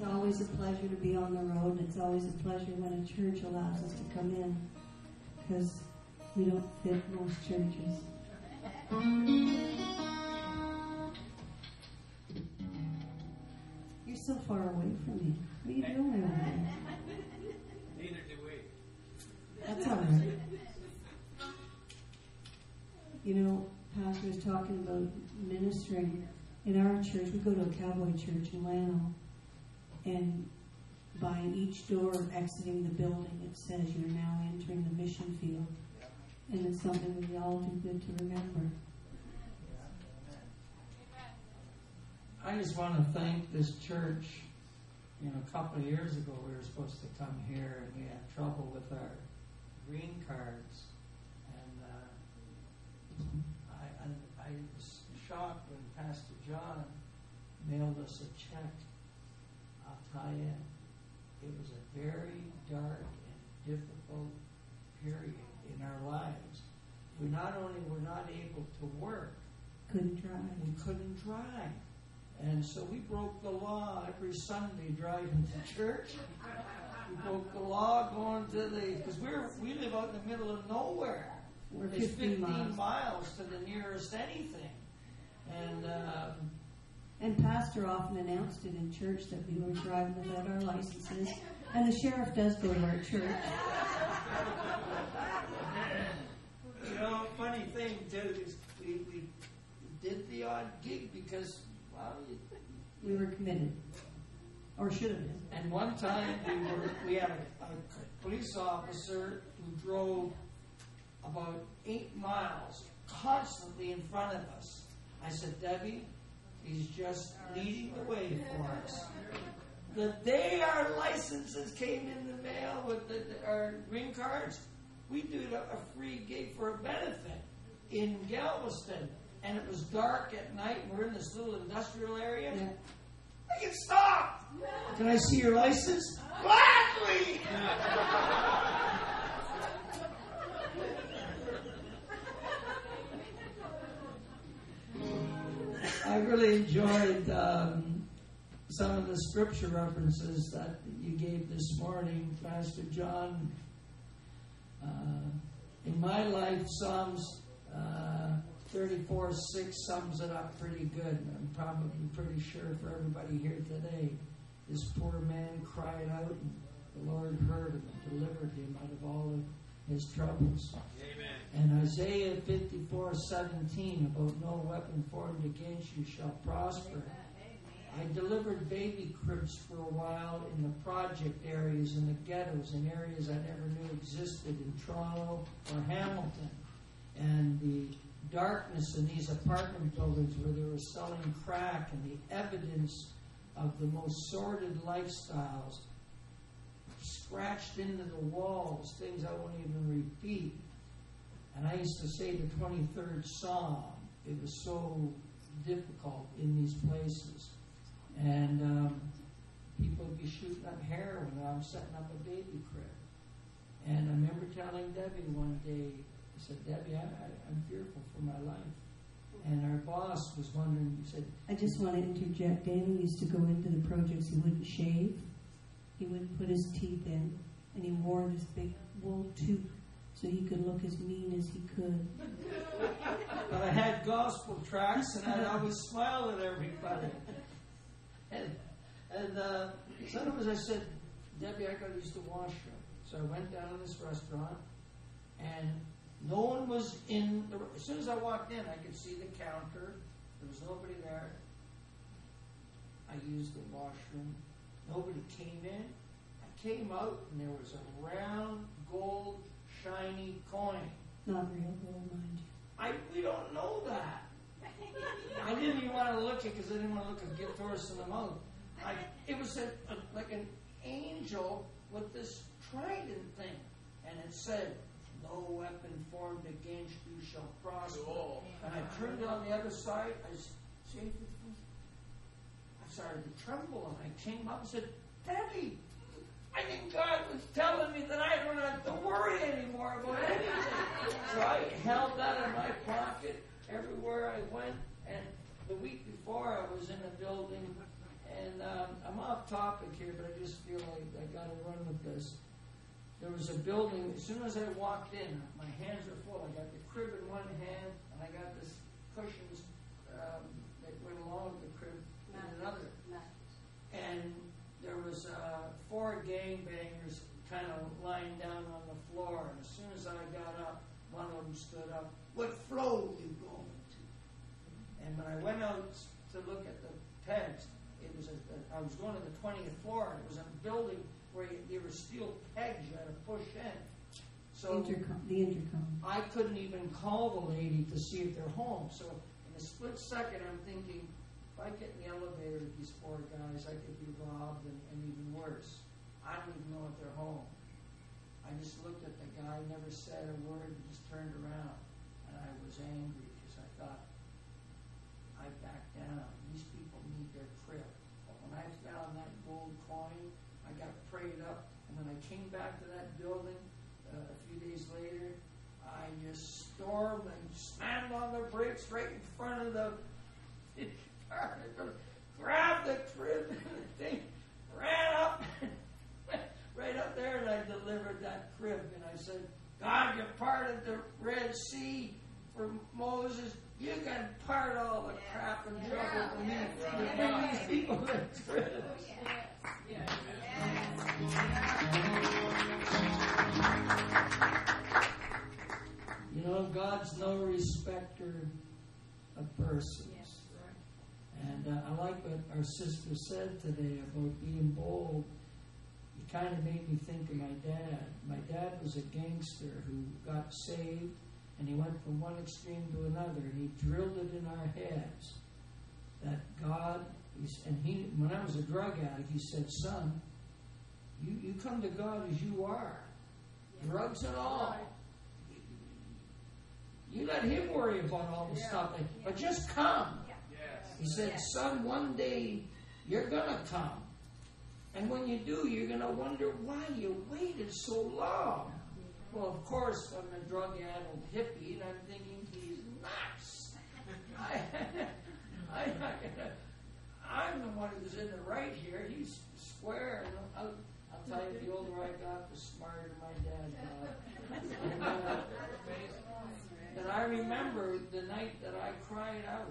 always a pleasure to be on the road, and it's always a pleasure when a church allows us to come in, because we don't fit most churches. You're so far away from me. What are you doing over there? Neither do we. That's all right. You know, Pastor was talking about ministering. In our church, we go to a cowboy church in Llano, and by each door exiting the building, it says you're now entering the mission field. And it's something we all do good to remember. I just want to thank this church. You know, a couple of years ago, we were supposed to come here, and we had trouble with our green cards. And I was shocked when Pastor John mailed us a check. I'll tell you, it was a very dark and difficult period in our lives. We not only were not able to work, we couldn't drive. And so we broke the law every Sunday driving to church. We broke the law going to because we live out in the middle of nowhere. It's 15 miles to the nearest anything. And Pastor often announced it in church that we were driving without our licenses. And the sheriff does go to our church. You know, funny thing too is we did the odd gig because, well, we were committed, or should have been. And one time we had a police officer who drove about 8 miles constantly in front of us. I said, Debbie, he's just leading the way for us. The day our licenses came in the mail with our green cards, we did a free gig for a benefit in Galveston. And it was dark at night, and we're in this little industrial area. Yeah. I can stop! Can I see your license? Gladly! I really enjoyed some of the scripture references that you gave this morning, Pastor John. In my life, Psalms 34:6 sums it up pretty good. I'm probably pretty sure for everybody here today. This poor man cried out, and the Lord heard him and delivered him out of all of his troubles. Amen. And Isaiah 54:17, about no weapon formed against you shall prosper. I delivered baby cribs for a while in the project areas, in the ghettos, in areas I never knew existed in Toronto or Hamilton. And the darkness in these apartment buildings where they were selling crack, and the evidence of the most sordid lifestyles scratched into the walls, things I won't even repeat. And I used to say the 23rd Psalm. It was so difficult in these places. And people would be shooting up heroin while I'm setting up a baby crib. And I remember telling Debbie one day, I said, Debbie, I'm fearful for my life. And our boss was wondering, he said, I just want to interject. Daniel used to go into the projects. He wouldn't shave. He wouldn't put his teeth in. And he wore this big wool toque so he could look as mean as he could. But I had gospel tracts, and I'd always smile at everybody. And sometimes I said, Debbie, I got to use the washroom. So I went down to this restaurant, and no one was in the... As soon as I walked in, I could see the counter. There was nobody there. I used the washroom. Nobody came in. I came out, and there was a round, gold, shiny coin. Not real gold, mind you. We don't know that. I didn't even want to look at it because I didn't want to look a gift horse in the mouth. It was like an angel with this trident thing. And it said, no weapon formed against you shall prosper. Cool. And I turned on the other side. I started to tremble, and I came up and said, Debbie, I think God was telling me that I don't have to worry anymore about anything. So I held that in my pocket everywhere I went. And the week before, I was in a building, and I'm off topic here, but I just feel like I got to run with this. There was a building, as soon as I walked in, my hands are full. I got the crib in one hand, and I got this cushions that went along with the crib in another. And there was 4 gangbangers kind of lying down on the floor. And as soon as I got up, one of them stood up. What floor are you going to? And when I went out to look at the pegs, I was going to the 20th floor, and it was a building where there were steel pegs you had to push in. So the intercom. I couldn't even call the lady to see if they're home. So in a split second, I'm thinking, if I get in the elevator with these 4 guys, I could be robbed and even worse. I don't even know if they're home. I just looked at the guy, never said a word, just turned around. And I was angry because I thought, I backed down. These people need their crib. But when I found that gold coin, I got prayed up. And when I came back to that building a few days later, I just stormed and slammed on the brakes right in front of the car. Grabbed the crib and the thing, ran up, right up there, and I delivered that crib. And I said, God, you parted the Red Sea for Moses. You can part all the crap and trouble for me. You bring these people that cribs. You know, God's no respecter of persons. And I like what our sister said today about being bold. It kind of made me think of my dad. My dad was a gangster who got saved, and he went from one extreme to another, and he drilled it in our heads that God is, and he, when I was a drug addict, he said, son, you come to God as you are, drugs and all. You let him worry about all the stuff, but just come. He said, son, one day you're going to come. And when you do, you're going to wonder why you waited so long. Well, of course, I'm a drug-addled hippie, and I'm thinking, he's nuts. I'm the one who's in the right here. He's square. And I'll tell you, the older I got, the smarter my dad got. And I remember the night that I cried out.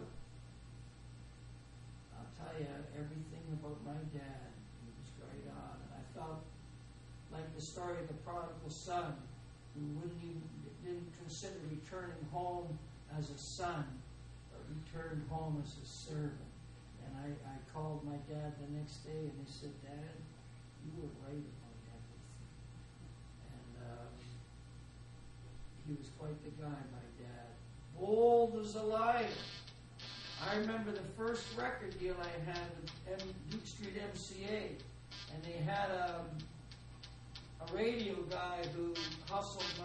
I'll tell you everything about my dad. He was right on. And I felt like the story of the prodigal son who didn't consider returning home as a son, but returned home as a servant. And I called my dad the next day, and he said, Dad, you were right about everything. And he was quite the guy, my dad. Bold as a lion. I remember the first record deal I had with Duke Street MCA, and they had a radio guy who hustled my...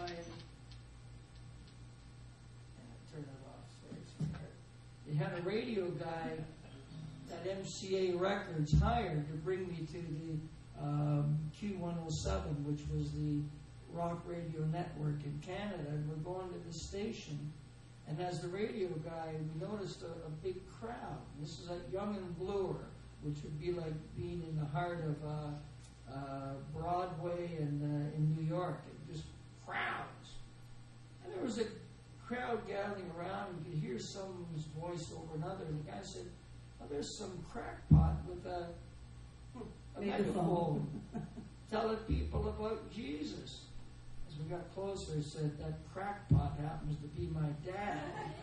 turn it off. They had a radio guy that MCA Records hired to bring me to the Q107, which was the rock radio network in Canada, and we're going to the station. And as the radio guy, we noticed a big crowd. This is at Young and Bloor, which would be like being in the heart of Broadway in New York. It just crowds. And there was a crowd gathering around. You could hear someone's voice over another. And the guy said, oh, there's some crackpot with a megaphone telling people about Jesus. As we got closer, he said, that crackpot happens to be my dad.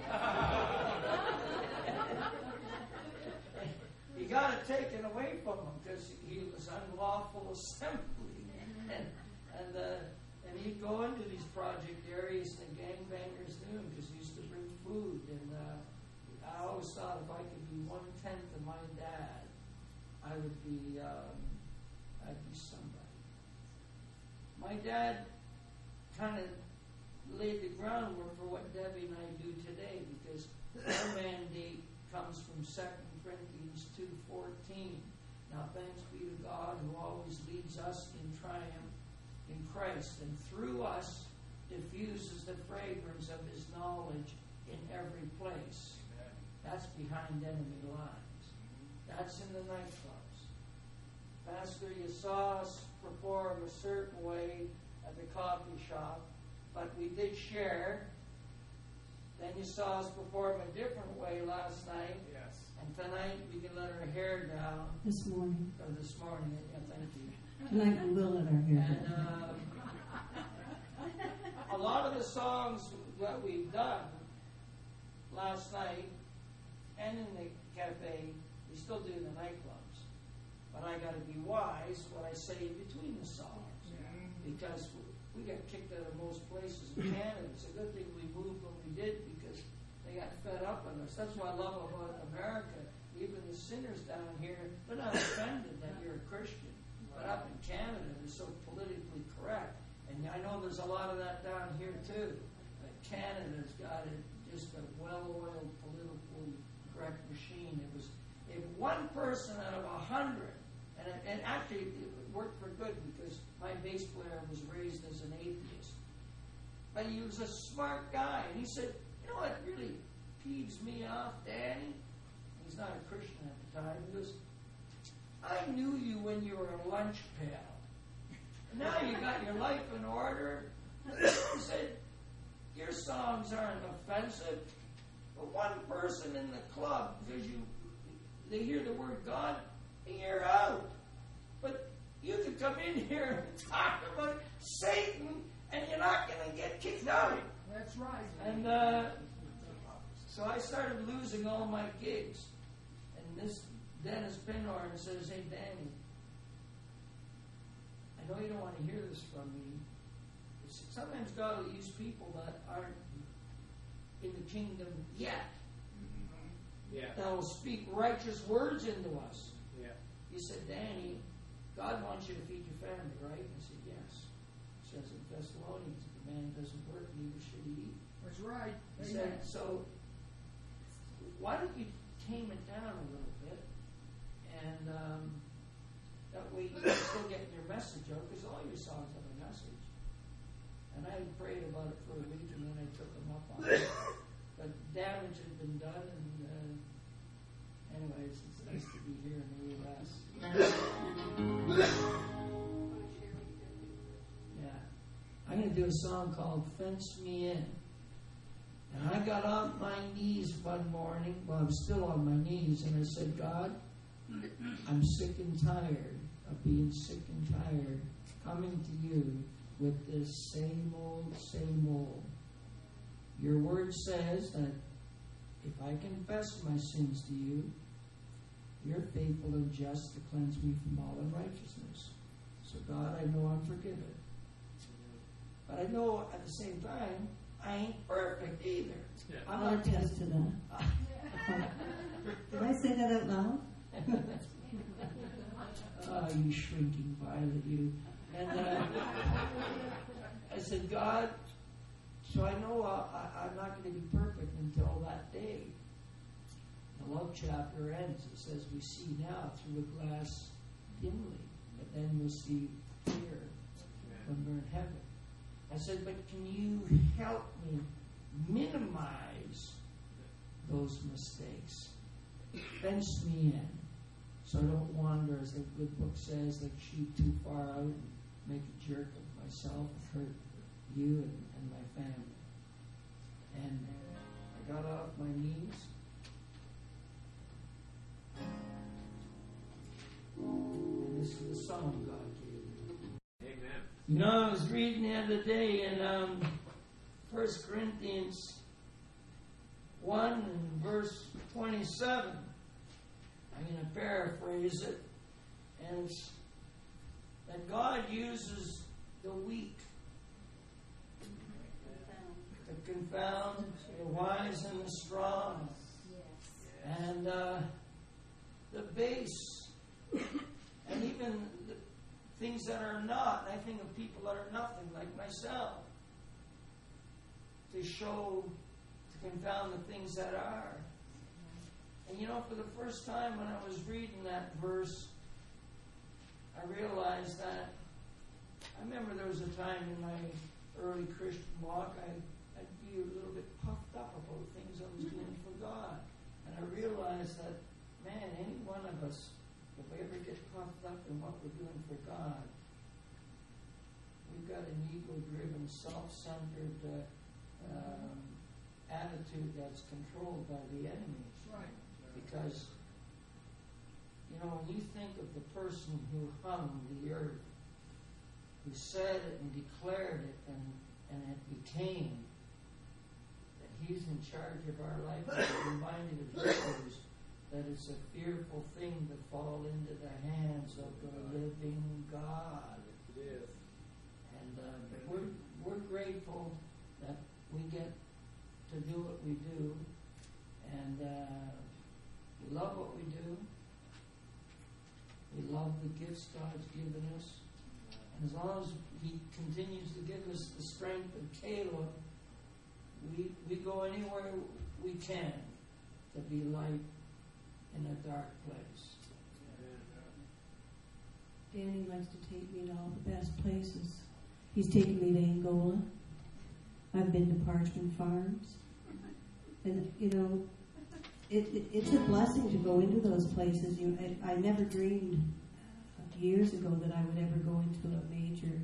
He got it taken away from him because he was unlawful assembly. And he'd go into these project areas, and the gangbangers knew him because he used to bring food. And I always thought if I could be 1/10 of my dad, I would be, I'd be somebody. My dad kind of laid the groundwork for what Debbie and I do today, because our mandate comes from 2 Corinthians 2:14. Now thanks be to God who always leads us in triumph in Christ, and through us diffuses the fragrance of his knowledge in every place. That's behind enemy lines. That's in the nightclubs. pastor, you saw us perform a certain way at the coffee shop, but we did share. Then you saw us perform a different way last night. Yes. And tonight we can let our hair down. This morning. Or this morning, yeah, thank you. Tonight we will let our hair And down. a lot of the songs that we've done last night and in the cafe, we still do in the nightclubs. But I got to be wise what I say in between the songs. Because we got kicked out of most places in Canada. It's a good thing we moved when we did because they got fed up with us. That's what I love about America. Even the sinners down here, they're not offended that you're a Christian. But up in Canada, they're so politically correct. And I know there's a lot of that down here too. But Canada's got just a well-oiled, politically correct machine. It was if one person out of 100, and actually it worked for good because my bass player was raised as an atheist. But he was a smart guy, and he said, "You know what really peeves me off, Danny?" He's not a Christian at the time. He goes, "I knew you when you were a lunch pail. And now you got your life in order." He said, "Your songs aren't offensive, but one person in the club, because they hear the word God, and you're out. But you could come in here and talk about Satan, and you're not going to get kicked out." That's right. And so I started losing all my gigs. And this Dennis Pinhorn says, "Hey, Danny, I know you don't want to hear this from me. Sometimes God will use people that aren't in the kingdom yet. Yeah. That will speak righteous words into us." Yeah. He said, "Danny, God wants you to feed your family, right?" I said, "Yes." It says in Thessalonians, if a man doesn't work, neither should he eat. That's right. He Amen. said, "So why don't you tame it down a little bit, and that way you can still get your message out, because all your songs have a message." And I prayed about it for a week, and then I took them up on it. But damage had been done, and anyways, it's nice to be here in the U.S. Yeah. I'm going to do a song called "Fence Me In." And I got on my knees one morning, well, I'm still on my knees, and I said, "God, I'm sick and tired of being sick and tired, coming to you with this same old, same old. Your word says that if I confess my sins to you, you're faithful and just to cleanse me from all unrighteousness. So God, I know I'm forgiven. But I know at the same time, I ain't perfect either. Yeah. I'm I'll not attest to that. Did I say that out loud? You shrinking violet, you. And I said, God, so I know I'm not going to be perfect until that day. The love chapter ends. It says, we see now through a glass dimly, but then we'll see clear when we're in heaven. I said, but can you help me minimize those mistakes? Fence me in so I don't wander, as the good book says, like sheep too far out and make a jerk of myself and hurt you and my family. And I got off my knees. And this is the song God gave me. Amen. You know, I was reading the other day in 1 Corinthians 1 and verse 27. I'm going to paraphrase it. And it's that God uses the weak to confound the wise and the strong. And the base. And even the things that are not. I think of people that are nothing, like myself. To show, to confound the things that are. And you know, for the first time when I was reading that verse, I realized that, I remember there was a time in my early Christian walk, I'd be a little bit puffed up about things I was doing for God. And I realized that, man, any one of us, if we ever get puffed up in what we're doing for God. We've got an ego-driven, self-centered attitude that's controlled by the enemy. Right. Because, when you think of the person who hung the earth, who said it and declared it, and it became, that he's in charge of our life, we're reminded of Hebrews that it's a fearful thing to fall into the hands of the living God. It is. And we're grateful that we get to do what we do, and we love what we do. We love the gifts God's given us. And as long as He continues to give us the strength of Caleb, we go anywhere we can to be light in a dark place. Danny likes to take me to all the best places. He's taken me to Angola. I've been to Parchment Farms. And, it's a blessing to go into those places. I never dreamed years ago that I would ever go into a major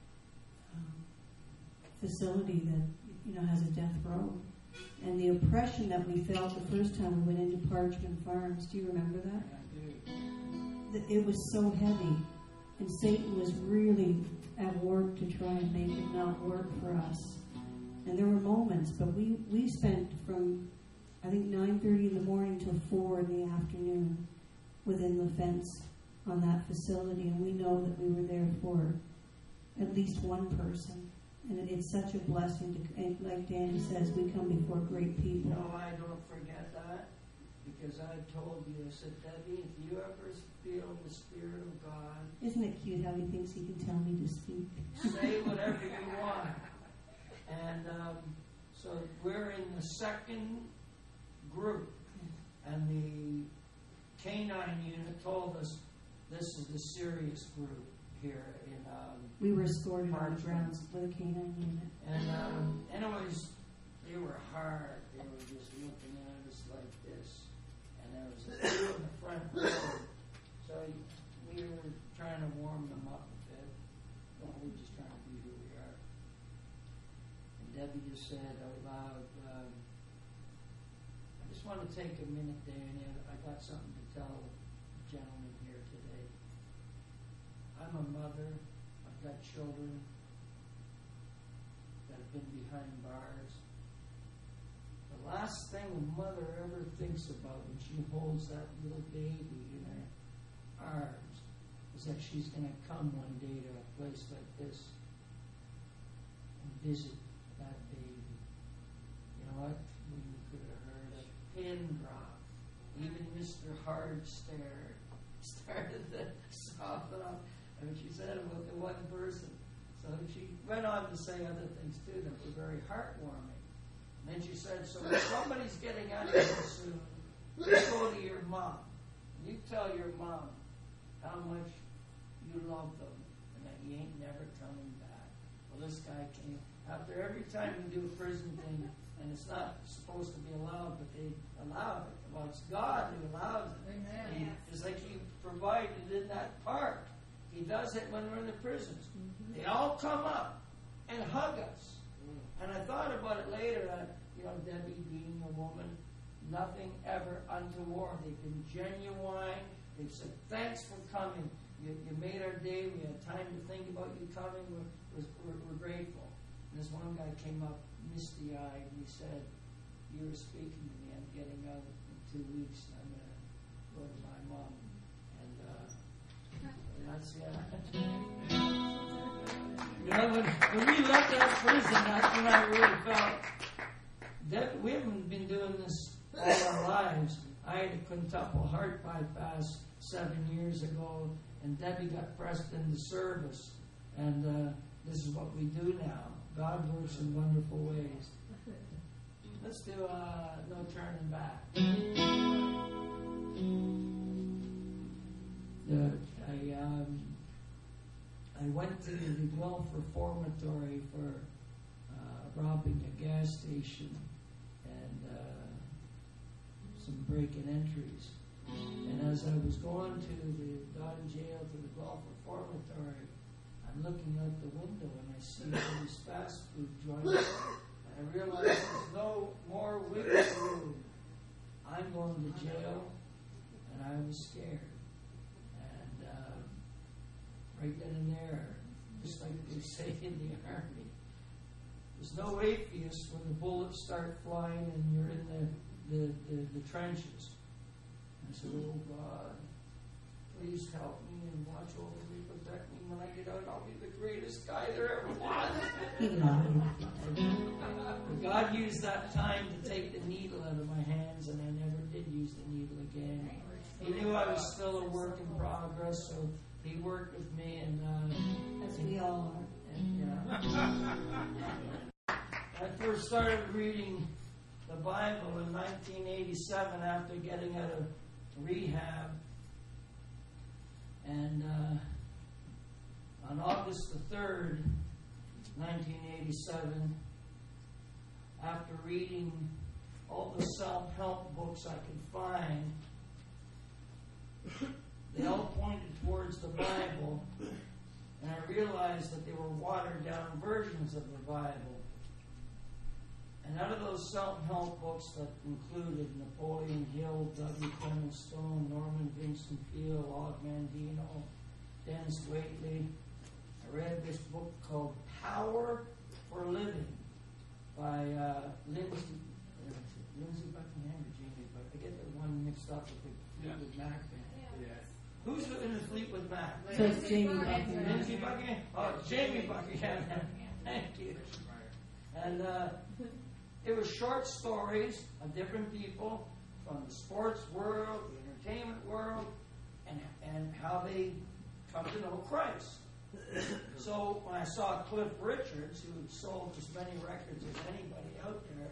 facility that, has a death row. And the oppression that we felt the first time we went into Parchment Farms, do you remember that? I do. It was so heavy. And Satan was really at work to try and make it not work for us. And there were moments, but we spent from, I think, 9:30 in the morning till 4 in the afternoon within the fence on that facility. And we know that we were there for at least one person. And it's such a blessing to, and like Danny says, we come before great people. No, I don't forget that, because I told you, I said, Debbie, if you ever feel the Spirit of God, Isn't it cute how he thinks he can tell me to speak? say whatever you want. And so we're in the second group, and the canine unit told us this is the serious group here in We were escorted on the grounds with a canine unit. And anyways, they were hard. They were just looking at us like this. And there was a few in the front row. So we were trying to warm them up a bit. Well, we're just trying to be who we are. And Debbie just said out loud, I just want to take a minute there, and I got something to tell the gentleman here today. I'm a mother. I've got children that have been behind bars. The last thing a mother ever thinks about when she holds that little baby in her arms is that she's going to come one day to a place like this and visit that baby. You know what? We could have heard a pin drop. Even Mr. Hard started to soften up. And she said it was one person. So she went on to say other things too that were very heartwarming. And then she said, so if somebody's getting out of here soon, you go to your mom. You tell your mom how much you love them and that you ain't never coming back. Well, this guy came. After every time we do a prison thing, and it's not supposed to be allowed, but they allow it. Well, it's God who allows it. Amen. It's like He provided in that park. He does it when we're in the prisons. They all come up and hug us. And I thought about it later that, Debbie being a woman, nothing ever untoward. They've been genuine. They've said, thanks for coming. You made our day. We had time to think about you coming. We're grateful. And this one guy came up misty-eyed and he said, you were speaking to me. I'm getting out in 2 weeks. And I'm going to go to my mom. When we left that prison, that's when I really felt that we haven't been doing this all our lives. I had a quintuple heart bypass 7 years ago, and Debbie got pressed into service. And this is what we do now. God works in wonderful ways. Let's do No Turning Back. I went to the Guelph Reformatory for robbing a gas station and some break-in entries. And as I was going to the Don Jail to the Gulf Reformatory, I'm looking out the window and I see all these fast food joints. And I realize there's no more wiggle room. I'm going to jail, and I was scared. And right then and there, just like they say in the army, there's no atheist when the bullets start flying and you're in the trenches. I said, oh God, please help me and watch over me, protect me. When I get out, I'll be the greatest guy there ever was. But God used that time to take the needle out of my hands, and I never did use the needle again. He knew I was still a work in progress, so He worked with me, and As we all are. and I first started reading the Bible in 1987 after getting out of rehab, and on August the 3rd, 1987, after reading all the self-help books I could find, they all pointed towards the Bible, and I realized that they were watered-down versions of the Bible. And out of those self-help books that included Napoleon Hill, W. Clement Stone, Norman Vincent Peale, Og Mandino, Dennis Waitley, I read this book called Power for Living by Lindsay Buckingham or Jamie Buckingham. I get the one mixed up with the Fleetwood Mac band. Yeah. Who's in the Fleetwood Mac? So it's Jamie Buckingham. Lindsay Buckingham? Oh, Jamie Buckingham. Thank you. And it was short stories of different people from the sports world, the entertainment world, and how they come to know Christ. So when I saw Cliff Richards, who sold as many records as anybody out there,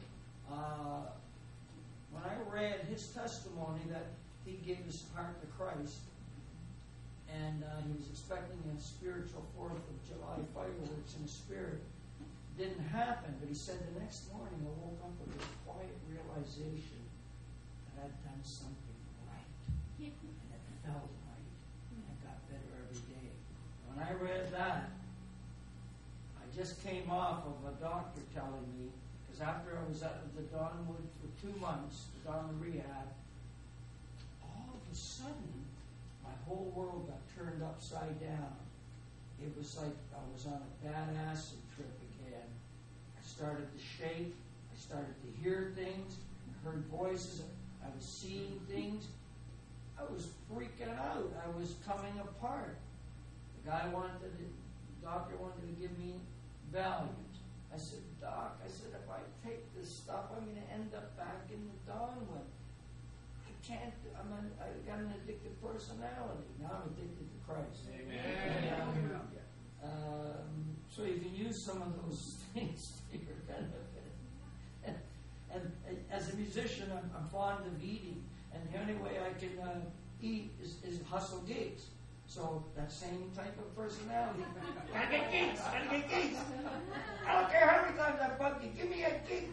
when I read his testimony that he gave his heart to Christ, and he was expecting a spiritual 4th of July fireworks in the spirit, didn't happen, but he said the next morning I woke up with this quiet realization that I'd done something right, and it felt right, and it got better every day. When I read that, I just came off of a doctor telling me, because after I was at the Donwood for 2 months, the Donwood rehab, all of a sudden, my whole world got turned upside down. It was like I was on a bad acid trip again. I started to shake. I started to hear things. I heard voices. I was seeing things. I was freaking out. I was coming apart. The doctor wanted to give me Valium. I said, Doc, if I take this stuff, I'm going to end up back in the Donwood. I can't. I got an addicted personality. Now I'm addicted to Christ. Amen. So you can use some of those things to your benefit. And as a musician, I'm fond of eating, and the only way I can eat is hustle gigs. So that same type of personality. Gotta get gigs. I don't care how many times I bug you. Give me a gig.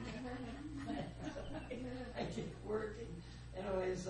I get working. Anyways,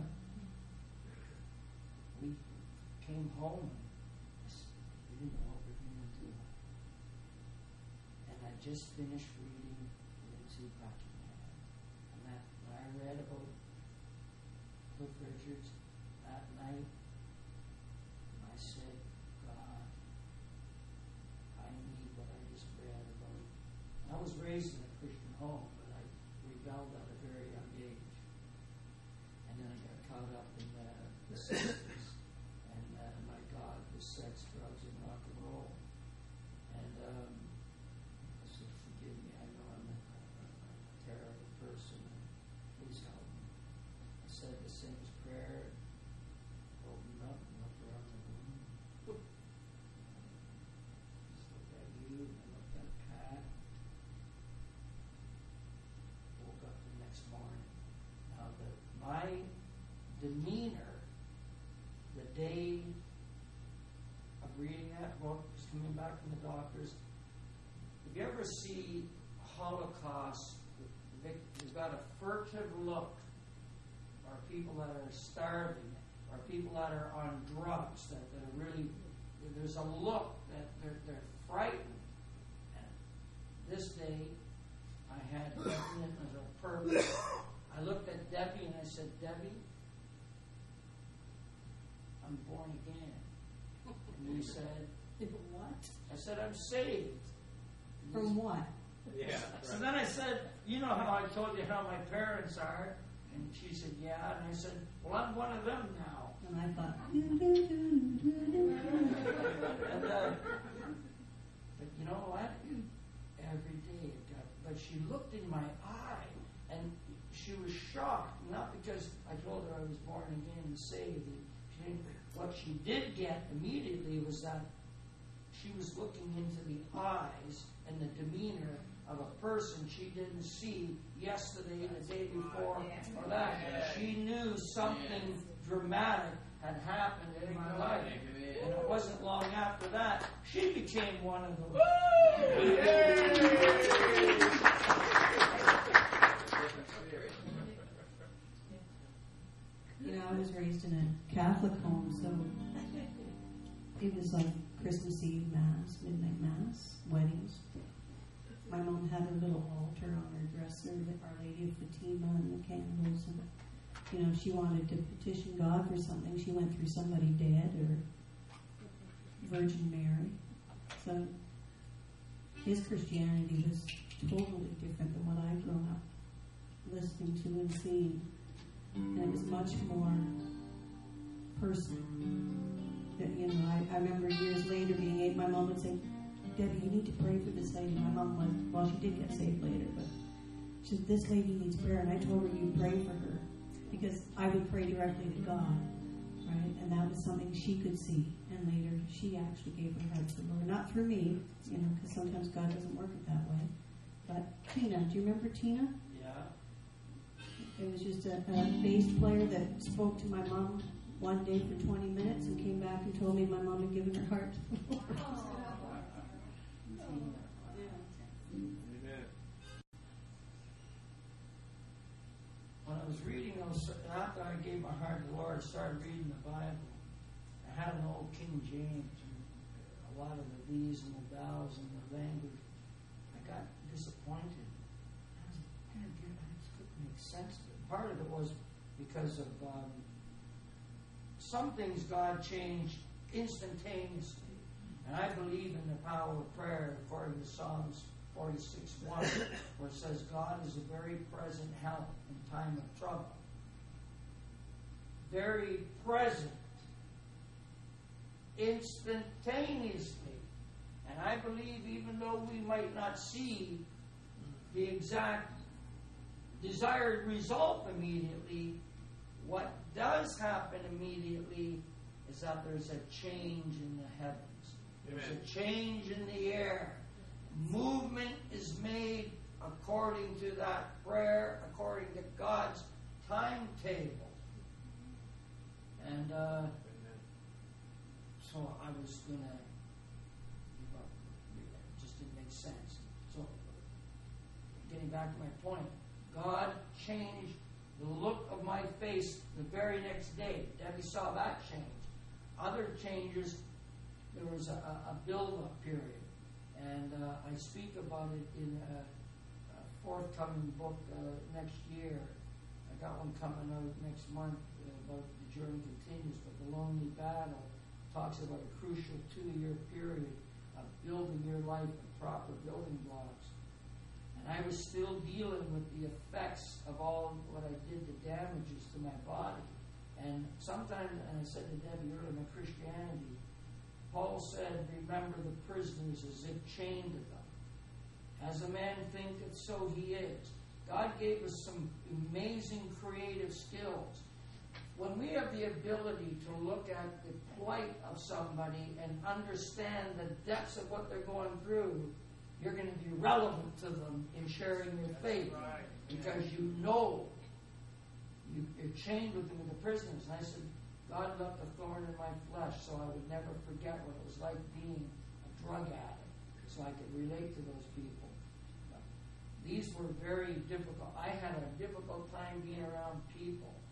we came home. We didn't know what we were going to do. And I just finished reading Lindsay Buckingham. And when I read about Cliff Richards that night, I said, God, I need what I just read about. I was raised in a Christian home, but I rebelled at a very young age. And then I got caught up in the 60s. And my God was sex, drugs, and rock and roll. And I said, forgive me, I know I'm a terrible person. Please help me. I said the sinner's prayer, opened up and looked around the room. Just looked at you, and looked at Pat. Woke up the next morning. Now, my demeanor the day of reading that book, was coming back from the doctors. If you ever see Holocaust, they've got a furtive look, or people that are starving, or people that are on drugs, that are really, there's a look that they're frightened. And this day, I had Debbie as a purpose. I looked at Debbie and I said, Debbie, I'm born again. And you said, What? I said, I'm saved. From what? Yeah. So Right. then I said, you know how I told you how my parents are? And she said, yeah. And I said, well, I'm one of them now. And I thought, And, but you know what? Every day it got, but she looked in my eye and she was shocked, not because I told her I was born again and saved. She didn't, what she did get immediately was that she was looking into the eyes and the demeanor of a person she didn't see yesterday, the day before, or that. She knew something dramatic had happened in my life. And it wasn't long after that, she became one of them. you know, I was raised in a Catholic home, so it was like Christmas Eve Mass, midnight Mass, weddings. My mom had her little altar on her dresser with Our Lady of Fatima and the candles, and you know, she wanted to petition God for something. She went through somebody dead or Virgin Mary. So his Christianity was totally different than what I'd grown up listening to and seeing. And it was much more personal. That, you know, I remember years later being 8, my mom would say, Debbie, you need to pray for this lady. My mom was, well, she did get saved later, but she said, this lady needs prayer. And I told her, you pray for her. Because I would pray directly to God, right? And that was something she could see. And later, she actually gave her heart to the Lord. Not through me, you know, because sometimes God doesn't work it that way. But Tina, do you remember Tina? Yeah. It was just a bass player that spoke to my mom one day for 20 minutes and came back and told me my mom had given her heart to the Lord. Amen. When I was reading those, after I gave my heart to the Lord, I started reading the Bible. I had an old King James, and a lot of the these and the thous and the language. I got disappointed. I was like, man, this couldn't make sense. But part of it was because of some things God changed instantaneously. And I believe in the power of prayer, according to Psalms 46:1, where it says, God is a very present help in time of trouble. Very present. Instantaneously. And I believe even though we might not see the exact desired result immediately, what does happen immediately is that there's a change in the heavens. There's a change in the air. Movement is made according to that prayer, according to God's timetable. And so I was going to give up. It just didn't make sense. So, getting back to my point, God changed the look of my face the very next day. Debbie saw that change. Other changes, there was a build-up period. And I speak about it in a forthcoming book next year. I got one coming out next month about The Journey Continues, but The Lonely Battle talks about a crucial 2-year period of building your life with proper building blocks. And I was still dealing with the effects of all what I did, the damages to my body. And sometimes, and I said to Debbie earlier, in my Christianity, Paul said, remember the prisoners as if chained to them. As a man thinketh, so he is. God gave us some amazing creative skills. When we have the ability to look at the plight of somebody and understand the depths of what they're going through, you're going to be relevant to them in sharing your faith. Right. Because you know you're chained with them with the prisoners. And I said, God left a thorn in my flesh so I would never forget what it was like being a drug addict, so I could relate to those people. But these were very difficult. I had a difficult time being around people.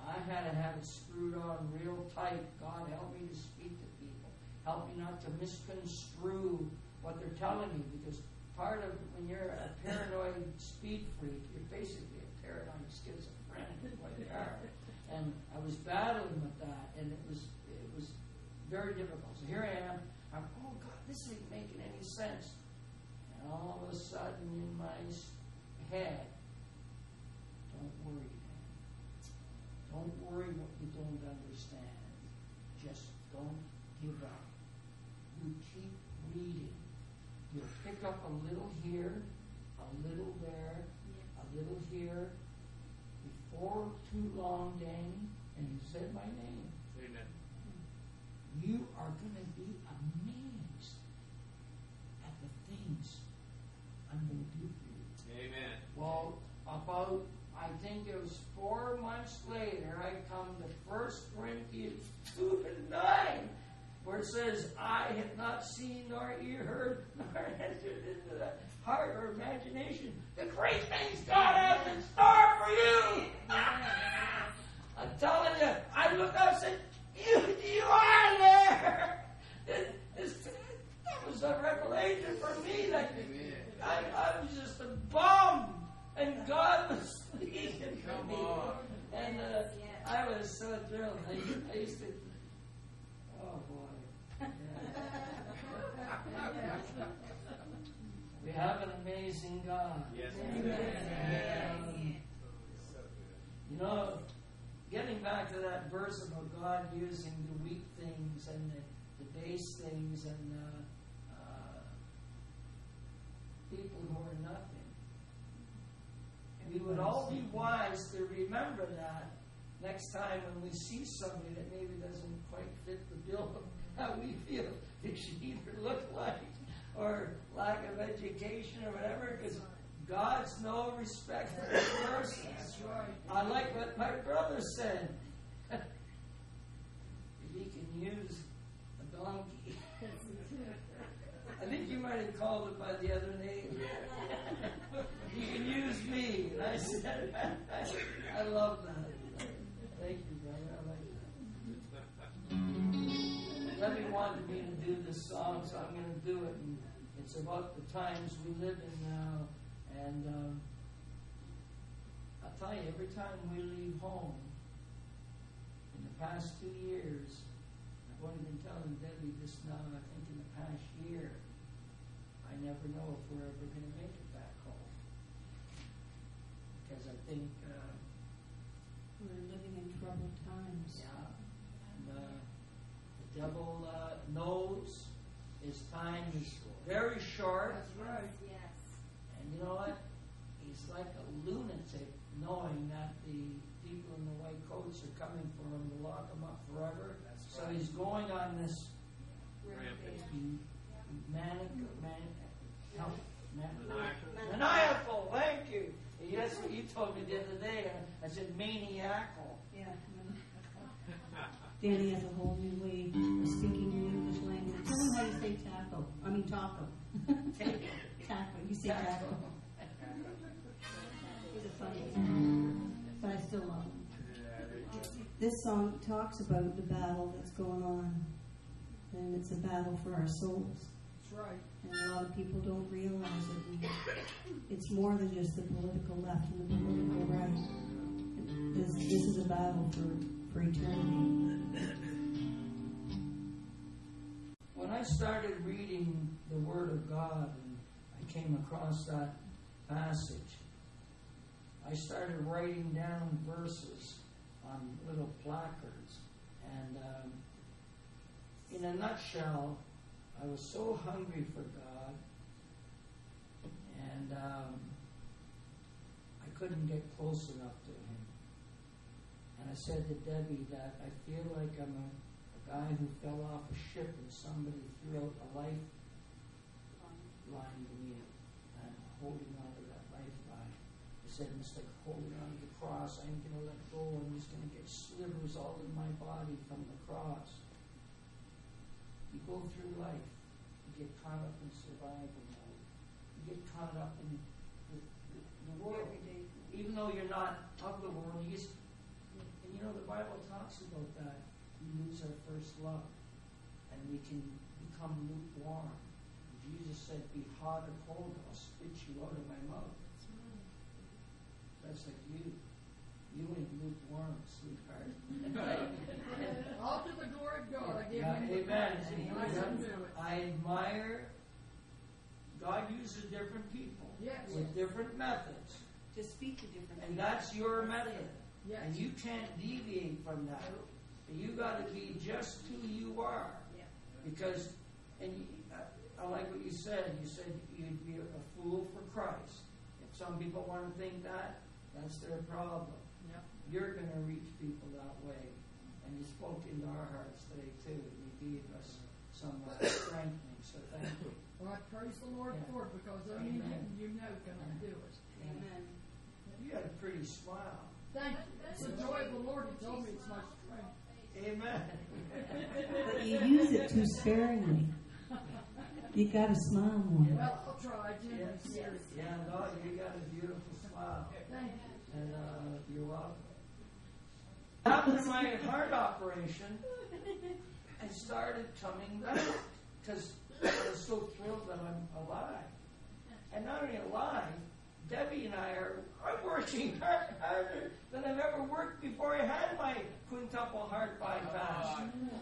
I had to have it screwed on real tight. God, help me to speak to people. Help me not to misconstrue what they're telling me, because part of when you're a paranoid speed freak, you're basically a paranoid schizophrenic, is what you are. And I was battling with that, and it was very difficult. So here I am. I'm, oh God, this isn't making any sense. And all of a sudden, in my head, don't worry, man. Don't worry what you don't understand. Just don't give up. You keep reading. You'll pick up a little here, a little there, a little here. Before too long, Danny, and you said my name. Amen. You are going to be amazed at the things I'm going to do for you. Amen. Well, about, I think it was 4 months later, I come to 1 Corinthians 2:9, where it says, I have not seen nor ear heard, nor entered into the heart or imagination the great things God has in store for you. I'm telling you, I looked up and said, you are there. That was a revelation for me. Like, I was just a bum, and God was speaking to me. And I was so thrilled. I used to, oh boy. We have an amazing God. Yes. You know, getting back to that verse about God using the weak things and the base things and people who are nothing. We would all be wise to remember that next time when we see somebody that maybe doesn't quite fit the bill of how we feel they should either look like or lack of education or whatever, because God's no respecter of persons. I like what my brother said. If he can use a donkey. I think you might have called it by the other name. He can use me. And I said, I love that. Thank you, brother. I like that. Debbie wanted me to do this song, so I'm going to do it. And it's about the times we live in now. And I'll tell you, every time we leave home, in the past 2 years, I've only been telling Debbie this now, I think in the past year, I never know if we're ever going to make it back home. Because I think we're living in troubled times. yeah, and the devil knows his time is very short. That's right. Yes. And you know what? He's like a lunatic, knowing that the people in the white coats are coming for him to lock him up forever. So he's going on this maniacal. Thank you. Yes, what you told me the other day. I said maniacal. Yeah. Danny has a whole new way of speaking the English language. Tell him how you say taco. I mean taco. Taco. You say taco. He's a funny guy, but I still love him. This song talks about the battle that's going on, and it's a battle for our souls. That's right. And a lot of people don't realize it. And it's more than just the political left and the political right. This is a battle for eternity. When I started reading the Word of God and I came across that passage, I started writing down verses on little placards. And in a nutshell, I was so hungry for God, and I couldn't get close enough to Him. And I said to Debbie that I feel like I'm a guy who fell off a ship and somebody threw out a lifeline to me, and I'm holding on to that lifeline. I said, instead of holding on to the cross, I'm going to let go. I'm just going to get slivers all in my body from the cross. You go through life, you get caught up in survival mode. You get caught up in the world. Even though you're not of the world, and you know the Bible talks about that. We lose our first love, and we can become lukewarm. Jesus said, "Be hot or cold, I'll spit you out of my mouth." That's like you. You ain't lukewarm, sweetheart. All to the glory of God. I give Yeah, him the amen. praise. I can do it. I admire God uses different people Yes. with different methods. To speak to different And people. that's your method. Yes. And you can't deviate from that. You got to be just who you are. Because, and I like what you said. You said you'd be a fool for Christ. If some people want to think that, that's their problem. Yep. You're going to reach people that way. And you spoke into our hearts today, too. You gave us some strengthening. So thank you. Well, I praise the Lord Yeah. for it because only Amen. you know can I do it. Amen. You got a pretty smile. Thank you. It's the joy of the Lord. He told me it's my strength. Amen. But you use it too sparingly. You got to smile more. Well, I'll try. Jim. Yes. Yeah, no, you got a beautiful smile. Thank you. And you're welcome. After my heart operation, I started coming back because I was so thrilled that I'm alive. And not only alive, Debbie and I'm working harder than I've ever worked before I had my quintuple heart bypass.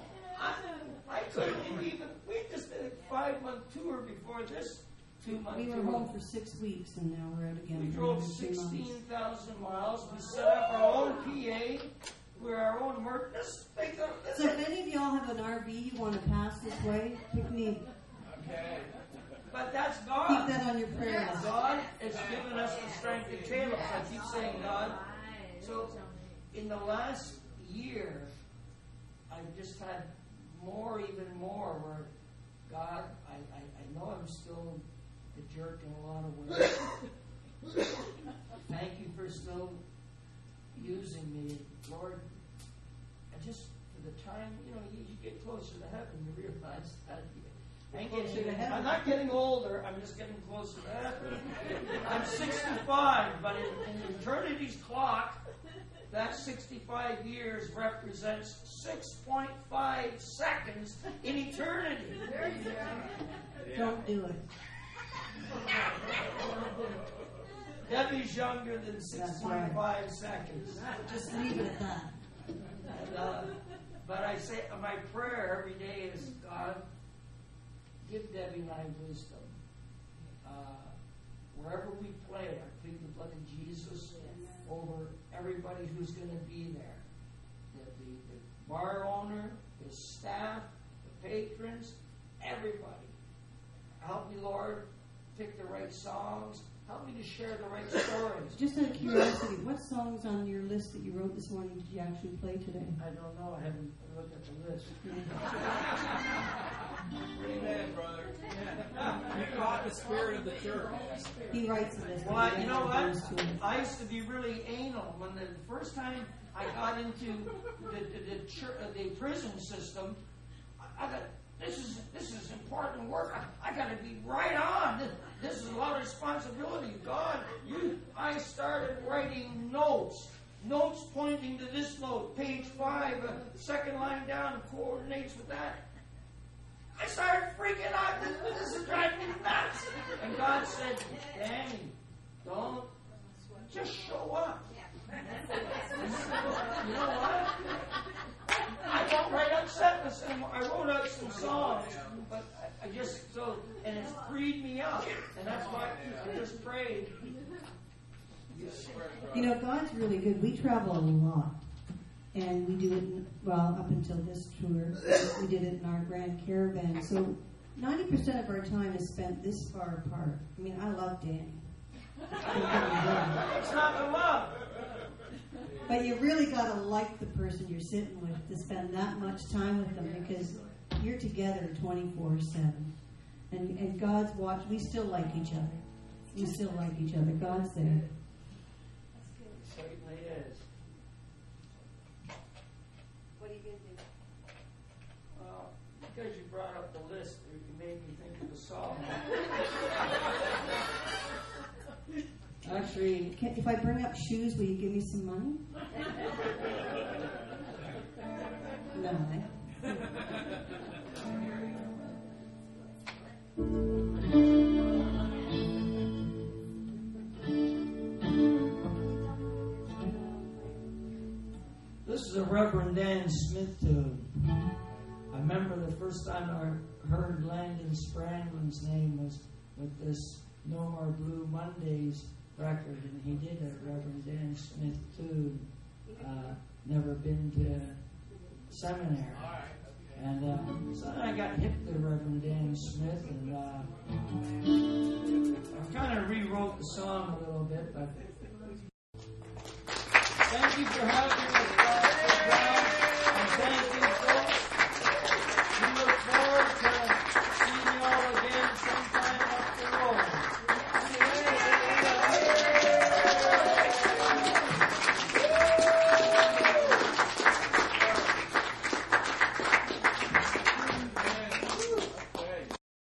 I couldn't even, we just did a 5-month tour before this 2-month We tour. were home for 6 weeks and now we're out again. We for drove another 3 months. 16,000 miles. We set up our own PA. We're our own merch. So if any of y'all have an RV you want to pass this way, pick me. Okay. But that's Keep God. that on your prayer list. God has given us the strength to Caleb. I keep saying God. So in the last year, I've just had even more where God, I know I'm still a jerk in a lot of ways. Thank you for still using me. Lord, I just, for the time, you get closer to heaven, you realize that I'm not getting older, I'm just getting closer to heaven. I'm 65, but in eternity's clock, that 65 years represents 6.5 seconds in eternity. There you go. Don't do it. Debbie's younger than That's 6.5 right. seconds. Just leave it at that. And, but I say, my prayer every day is, God, give Debbie and I wisdom. Wherever we play, I plead the blood of Jesus over everybody who's going to be there. The bar owner, the staff, the patrons, everybody. Help me, Lord, pick the right songs. Help me to share the right stories. Just out of curiosity, what songs on your list that you wrote this morning did you actually play today? I don't know. I haven't looked at the list. Amen, brother. You caught the spirit of the church. He writes a list. Well, and you he know goes what? to it. I used to be really anal. When the first time I got into the prison system, I got, this is important work. I got to be right on. This is a lot of responsibility. God, I started writing notes pointing to this note, page 5, second line down, coordinates with that. I started freaking out. This is driving me nuts. And God said, Danny, don't just show up. You know what? I don't write upsetness anymore. I wrote out some songs, but I just and it's freed me up. And that's why I just prayed. You know, God's really good. We travel a lot. And we do it, up until this tour, we did it in our Grand Caravan. So 90% of our time is spent this far apart. I mean, I love Danny. It's not the love. But you really got to like the person you're sitting with to spend that much time with them because you're together 24/7. And God's watching. We still like each other. We still like each other. God's there. It certainly is. What are you going to do? Well, because you brought up the list, you made me think of the song. Actually, if I bring up shoes, will you give me some money? Reverend Dan Smith tune. I remember the first time I heard Landon Spranglin's name was with this No More Blue Mondays record, and he did a Reverend Dan Smith tune. Never been to seminary. And so then I got hip to Reverend Dan Smith, and I kind of rewrote the song a little bit, but thank you for having me.